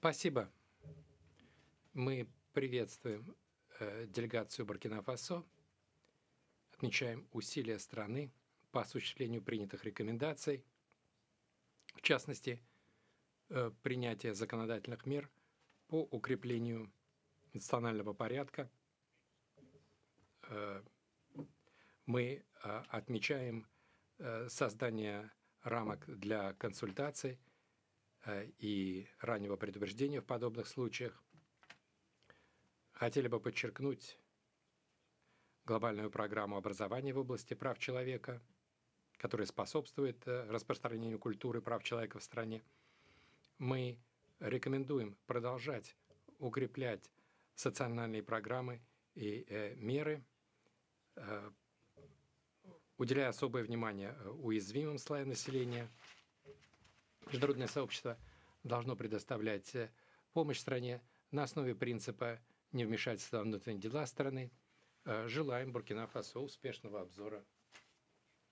Спасибо. Мы приветствуем делегацию Буркина-Фасо, отмечаем усилия страны по осуществлению принятых рекомендаций, в частности, принятие законодательных мер по укреплению национального порядка. Мы отмечаем создание рамок для консультаций и раннего предупреждения в подобных случаях. Хотели бы подчеркнуть глобальную программу образования в области прав человека, которая способствует распространению культуры прав человека в стране. Мы рекомендуем продолжать укреплять социальные программы и меры, уделяя особое внимание уязвимым слоям населения. Международное сообщество должно предоставлять помощь стране на основе принципа невмешательства в внутренние дела страны. Желаем Буркина-Фасо успешного обзора